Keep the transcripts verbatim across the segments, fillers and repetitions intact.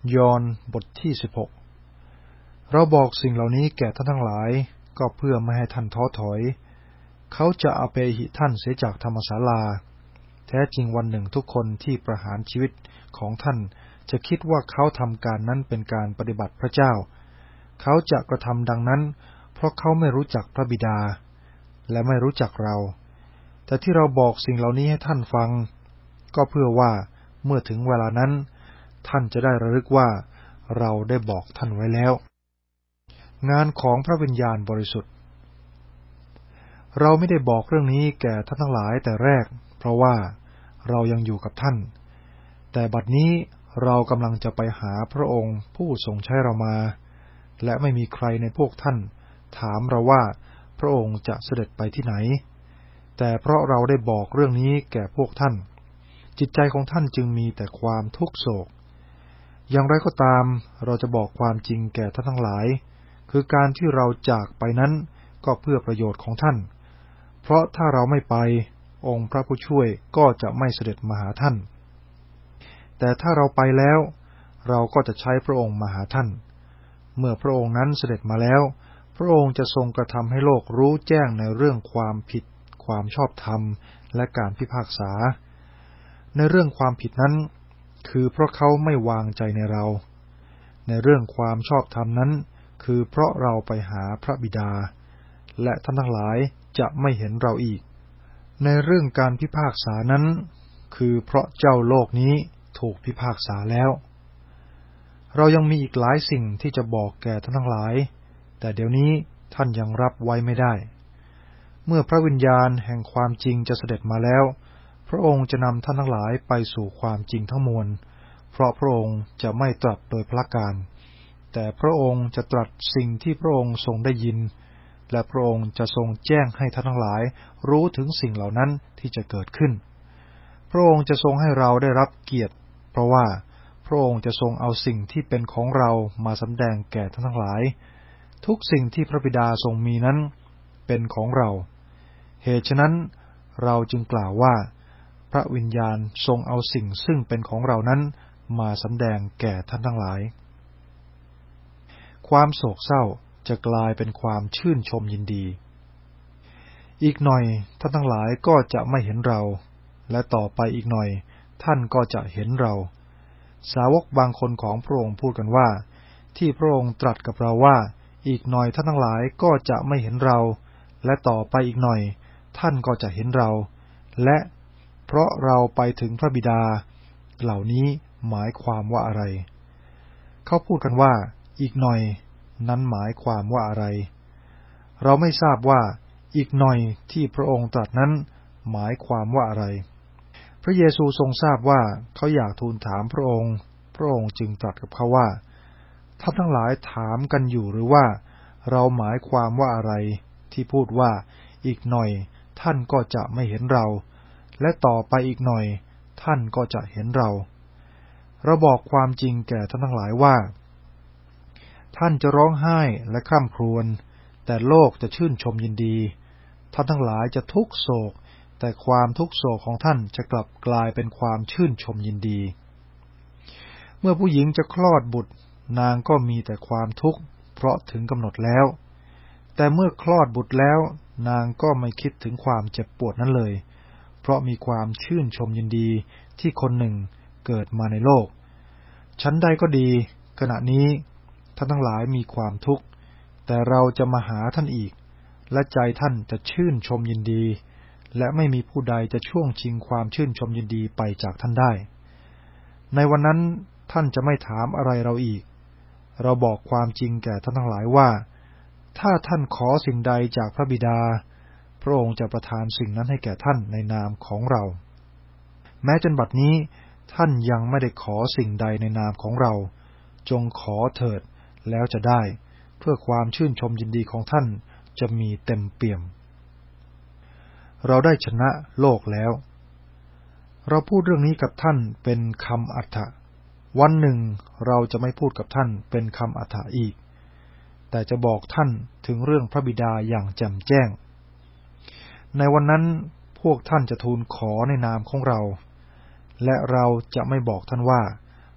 ยอห์นบทที่สิบหกเราบอกสิ่งเหล่านี้แก่ท่านทั้งหลายก็เพื่อไม่ให้ท่านท้อถอยเขาจะอเปหิท่านเสียจากธรรมศาลาแท้จริงวันหนึ่งทุกคนที่ประหารชีวิตของท่านจะคิดว่าเขาทำการนั้นเป็นการปฏิบัติพระเจ้าเขาจะกระทำดังนั้นเพราะเขาไม่รู้จักพระบิดาและไม่รู้จักเราแต่ที่เราบอกสิ่งเหล่านี้ให้ท่านฟังก็เพื่อว่าเมื่อถึงเวลานั้นท่านจะได้ระลึกว่าเราได้บอกท่านไว้แล้วงานของพระวิญญาณบริสุทธิ์เราไม่ได้บอกเรื่องนี้แก่ท่านทั้งหลายแต่แรกเพราะว่าเรายังอยู่กับท่านแต่บัดนี้เรากำลังจะไปหาพระองค์ผู้ทรงใช้เรามาและไม่มีใครในพวกท่านถามเราว่าพระองค์จะเสด็จไปที่ไหนแต่เพราะเราได้บอกเรื่องนี้แก่พวกท่านจิตใจของท่านจึงมีแต่ความทุกข์โศกอย่างไรก็ตามเราจะบอกความจริงแก่ท่านทั้งหลายคือการที่เราจากไปนั้นก็เพื่อประโยชน์ของท่านเพราะถ้าเราไม่ไปองค์พระผู้ช่วยก็จะไม่เสด็จมาหาท่านแต่ถ้าเราไปแล้วเราก็จะใช้พระองค์มาหาท่านเมื่อพระองค์นั้นเสด็จมาแล้วพระองค์จะทรงกระทำให้โลกรู้แจ้งในเรื่องความผิดความชอบธรรมและการพิพากษาในเรื่องความผิดนั้นคือเพราะเขาไม่วางใจในเราในเรื่องความชอบธรรมนั้นคือเพราะเราไปหาพระบิดาและท่านทั้งหลายจะไม่เห็นเราอีกในเรื่องการพิพากษานั้นคือเพราะเจ้าโลกนี้ถูกพิพากษาแล้วเรายังมีอีกหลายสิ่งที่จะบอกแก่ท่านทั้งหลายแต่เดี๋ยวนี้ท่านยังรับไว้ไม่ได้เมื่อพระวิญญาณแห่งความจริงจะเสด็จมาแล้วพระองค์จะนำท่านทั้งหลายไปสู่ความจริงทั้งมวลเพราะพระองค์จะไม่ตรัสโดยพระการแต่พระองค์จะตรัสสิ่งที่พระองค์ทรงได้ยินและพระองค์จะทรงแจ้งให้ท่านทั้งหลายรู้ถึงสิ่งเหล่านั้นที่จะเกิดขึ้นพระองค์จะทรงให้เราได้รับเกียรติเพราะว่าพระองค์จะทรงเอาสิ่งที่เป็นของเรามาสำแดงแก่ท่านทั้งหลายทุกสิ่งที่พระบิดาทรงมีนั้นเป็นของเราเหตุฉะนั้นเราจึงกล่าวว่าพระวิญญาณทรงเอาสิ่งซึ่งเป็นของเรานั้นมาสำแดงแก่ท่านทั้งหลายความโศกเศร้าจะกลายเป็นความชื่นชมยินดีอีกหน่อยท่านทั้งหลายก็จะไม่เห็นเราและต่อไปอีกหน่อยท่านก็จะเห็นเราสาวกบางคนของพระองค์พูดกันว่าที่พระองค์ตรัสกับเราว่าอีกหน่อยท่านทั้งหลายก็จะไม่เห็นเราและต่อไปอีกหน่อยท่านก็จะเห็นเราและเพราะเราไปถึงพระบิดาเหล่านี้หมายความว่าอะไรเขาพูดกันว่าอีกหน่อยนั้นหมายความว่าอะไรเราไม่ทราบว่าอีกหน่อยที่พระองค์ตรัสนั้นหมายความว่าอะไรพระเยซูทรงทราบว่าเขาอยากทูลถามพระองค์พระองค์จึงตรัสกับเขาว่าท่านทั้งหลายถามกันอยู่หรือว่าเราหมายความว่าอะไรที่พูดว่าอีกหน่อยท่านก็จะไม่เห็นเราและต่อไปอีกหน่อยท่านก็จะเห็นเราเราบอกความจริงแก่ท่านทั้งหลายว่าท่านจะร้องไห้และคร่ำครวญแต่โลกจะชื่นชมยินดีท่านทั้งหลายจะทุกโศกแต่ความทุกโศกของท่านจะกลับกลายเป็นความชื่นชมยินดีเมื่อผู้หญิงจะคลอดบุตรนางก็มีแต่ความทุกข์เพราะถึงกำหนดแล้วแต่เมื่อคลอดบุตรแล้วนางก็ไม่คิดถึงความเจ็บปวดนั้นเลยเพราะมีความชื่นชมยินดีที่คนหนึ่งเกิดมาในโลกชั้นใดก็ดีขณะนี้ท่านทั้งหลายมีความทุกข์แต่เราจะมาหาท่านอีกและใจท่านจะชื่นชมยินดีและไม่มีผู้ใดจะช่วงชิงความชื่นชมยินดีไปจากท่านได้ในวันนั้นท่านจะไม่ถามอะไรเราอีกเราบอกความจริงแก่ท่านทั้งหลายว่าถ้าท่านขอสิ่งใดจากพระบิดาพระองค์จะประทานสิ่งนั้นให้แก่ท่านในนามของเราแม้จนบัดนี้ท่านยังไม่ได้ขอสิ่งใดในนามของเราจงขอเถิดแล้วจะได้เพื่อความชื่นชมยินดีของท่านจะมีเต็มเปี่ยมเราได้ชนะโลกแล้วเราพูดเรื่องนี้กับท่านเป็นคำอรรถะวันหนึ่งเราจะไม่พูดกับท่านเป็นคำอรรถะอีกแต่จะบอกท่านถึงเรื่องพระบิดาอย่างแจ่มแจ้งในวันนั้นพวกท่านจะทูลขอในนามของเราและเราจะไม่บอกท่านว่า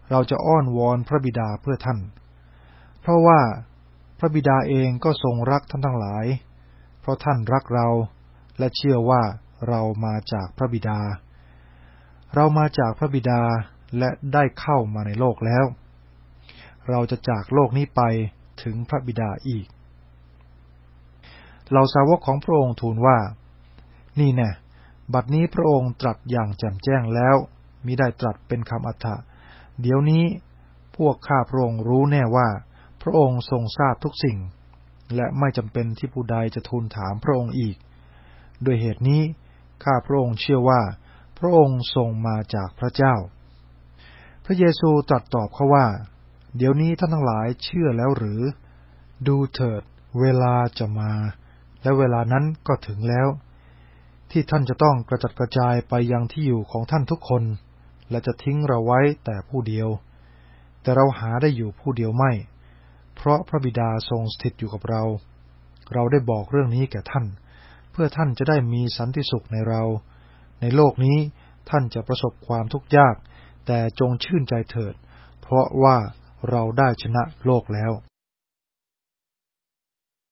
เราจะอ้อนวอนพระบิดาเพื่อท่านเพราะว่าพระบิดาเองก็ทรงรักท่านทั้งหลายเพราะท่านรักเราและเชื่อว่าเรามาจากพระบิดาเรามาจากพระบิดาและได้เข้ามาในโลกแล้วเราจะจากโลกนี้ไปถึงพระบิดาอีกเหล่าสาวกของพระองค์ทูลว่านี่แน่บัดนี้พระองค์ตรัสอย่างแจ่มแจ้งแล้วมิได้ตรัสเป็นคำอัฏฐะเดี๋ยวนี้พวกข้าพระองค์รู้แน่ว่าพระองค์ทรงทราบทุกสิ่งและไม่จำเป็นที่ผู้ใดจะทูลถามพระองค์อีกด้วยเหตุนี้ข้าพระองค์เชื่อว่าพระองค์ทรงมาจากพระเจ้าพระเยซูตรัสตอบเขาว่าเดี๋ยวนี้ท่านทั้งหลายเชื่อแล้วหรือดูเถิดเวลาจะมาและเวลานั้นก็ถึงแล้วที่ท่านจะต้องกระจัดกระจายไปยังที่อยู่ของท่านทุกคนและจะทิ้งเราไว้แต่ผู้เดียวแต่เราหาได้อยู่ผู้เดียวไม่เพราะพระบิดาทรงสถิตอยู่กับเราเราได้บอกเรื่องนี้แก่ท่านเพื่อท่านจะได้มีสันติสุขในเราในโลกนี้ท่านจะประสบความทุกข์ยากแต่จงชื่นใจเถิดเพราะว่าเราได้ชนะโลกแล้ว